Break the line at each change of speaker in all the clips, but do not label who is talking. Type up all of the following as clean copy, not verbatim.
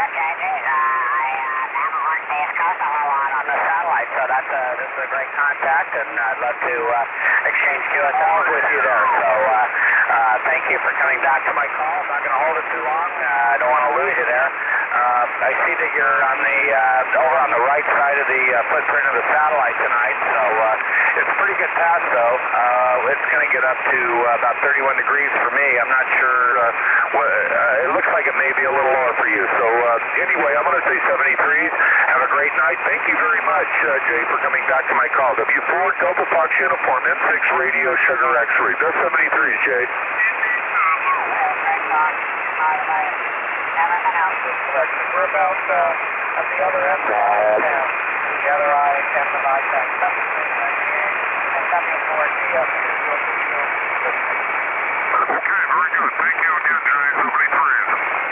So this is a great contact, and I'd love to exchange QSLs with you there. So thank you for coming back to my call. I'm not going to hold it too long. I don't want to lose you there. I see that you're on the over on the right side of the footprint of the satellite tonight. So it's a pretty good pass, though. It's going to get up to about 31 degrees for me. I'm not sure. It looks like it may be a little lower for you. So anyway, I'm going to say 73s. Have a great night. Thank you very much, Jay, for coming back to my call. W4 Delta Fox Uniform N6 Radio Sugar X-Ray. That's 73s, Jay. We're about at the other end of the other eye end of eye tech. And W4 DF.
Okay, very good. Thank you again, Jay. 73s.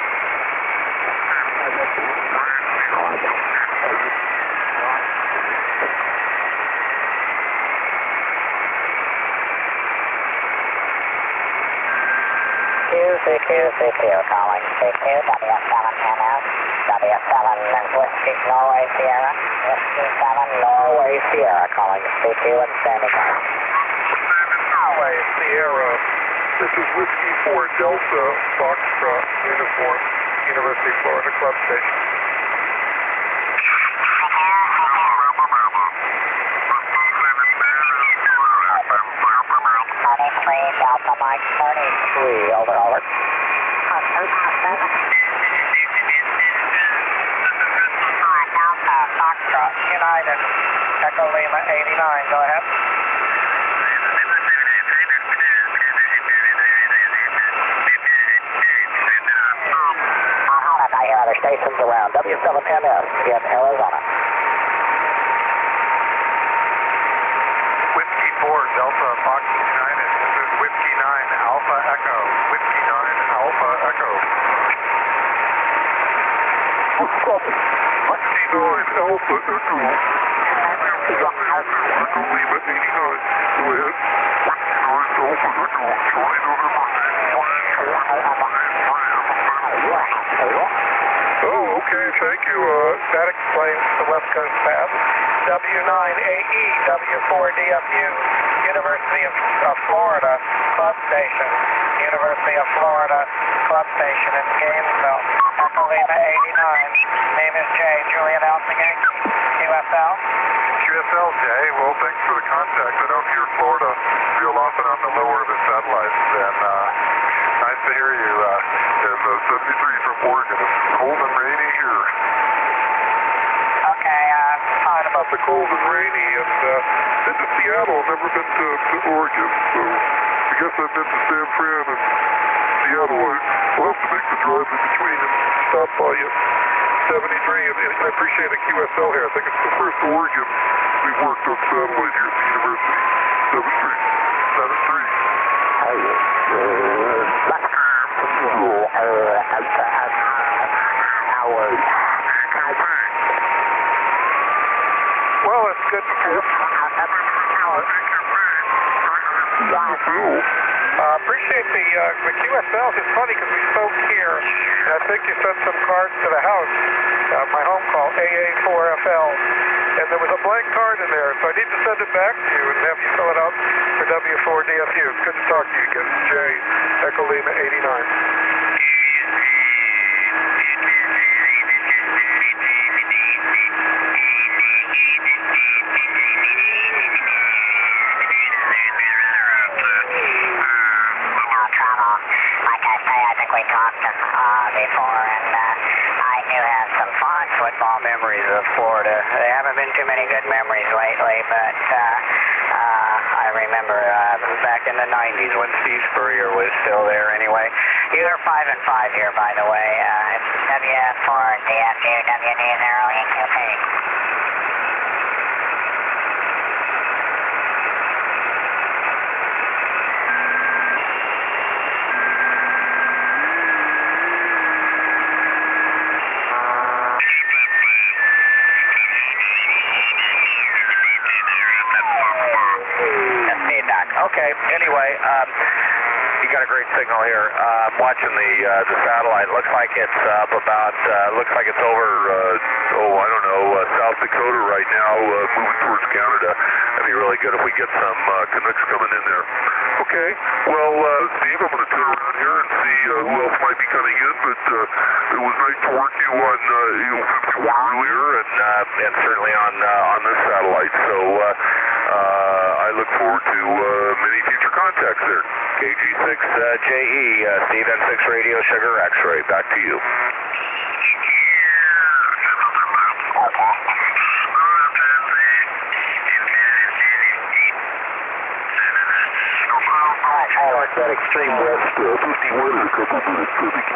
CQ calling CQ, WF7NS, WF7 Whiskey Norway Sierra, Whiskey 7 Norway Sierra calling CQ and standing by.
Norway Sierra, this is Whiskey 4 Delta Foxtrot Uniform, University of Florida Club Station.
Delta Mike 33, over. Delta Foxtrot United, Echo Lima 89, go ahead. I hear other stations around W7NS in Arizona.
Whiskey 4 Delta Fox United, this is Whiskey 9 Alpha Echo, Whiskey 9 Alpha Echo. Whiskey 9 Alpha Echo. Echo Lima 89, go ahead. Whiskey 9 Alpha Echo, Charlie November 8. Oh, okay, thank you. That explains the West Coast path. W9AE, W4DFU, University of Florida Club Station, University of Florida Club Station in Gainesville. Echo Lima 89, name is Jay, Juliet Alpha Yankee, QSL. QSL, Jay. Well, thanks for the contact. I know here in Florida, real often on the lower of the satellites, and nice to hear you. There's 73 from Oregon. It's cold and rainy here.
Okay, fine
About the cold and rainy, and been to Seattle, never been to Oregon, so I guess I've been to San Fran and Seattle. I'll have to make the drive in between and stop by you. 73, and I appreciate the QSL here. I think it's the first Oregon we've worked on satellite here at the university. 73. 73. Well, it's good to hear. Appreciate the QSL. It's funny because we spoke here, and I think you sent some cards to the house, my home call, AA4FL, and there was a blank card in there, so I need to send it back to you and have you fill it out for W4DFU. It's good to talk to you again. Jay, Echo Lima 89.
Football memories of Florida. There haven't been too many good memories lately, but I remember back in the 90s when Steve Spurrier was still there anyway. You are 5 and 5 here, by the way. It's W4 DFU, WD0 EQP.
Okay, anyway, You got a great signal here. I'm watching the satellite. Looks like it's up about, looks like it's over, I don't know, South Dakota right now, moving towards Canada. That'd be really good if we get some Canucks coming in there. Okay, well, Steve, I'm going to turn around here and see who else might be coming in, but it was nice to work you on EO51 earlier, and certainly on this satellite. So I look forward to many future contacts there. KG6JE, Steve N6 Radio, Sugar X-Ray, back to you.
That extreme west 51 in a couple minutes.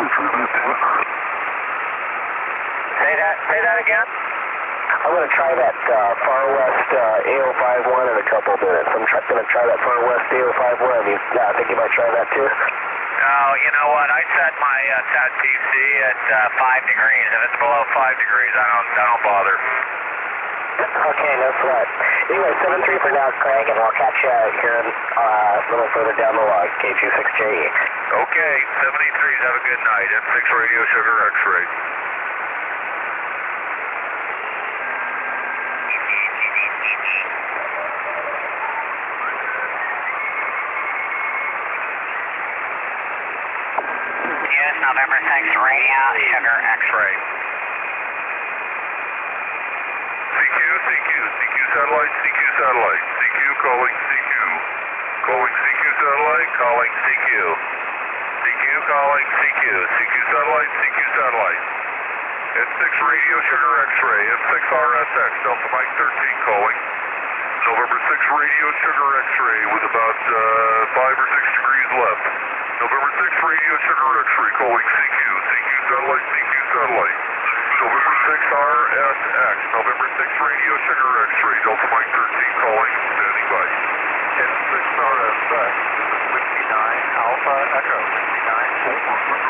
Say that again?
I'm going to try that far west AO51 in a couple minutes. I'm going to try that far west AO51. I think you might try that too.
Oh, you know what? I set my SAT PC at 5 degrees. If it's below 5 degrees, I don't bother.
Okay, no sweat. Anyway, 7-3 for now, Craig, and we'll catch you here a little further down the log, KG6JE.
Okay, 73s, have a good night. N6 Radio, Sugar X-Ray.
Yes, November 6 Radio, Sugar X-Ray.
CQ satellite, CQ calling CQ. Calling CQ satellite, calling CQ. CQ calling CQ. CQ satellite. N6 Radio, Sugar X-Ray. N6 RSX, Delta Mike 13 calling. November 6 Radio, Sugar X-Ray with about 5 or 6 degrees left. November 6 Radio, Sugar X-Ray calling CQ. CQ satellite. November 6 RSX, November 6 Radio, Sugar X-Ray, Delta Mike 13 calling, standing by.
N6 RSX, 59 Alpha Echo, 59.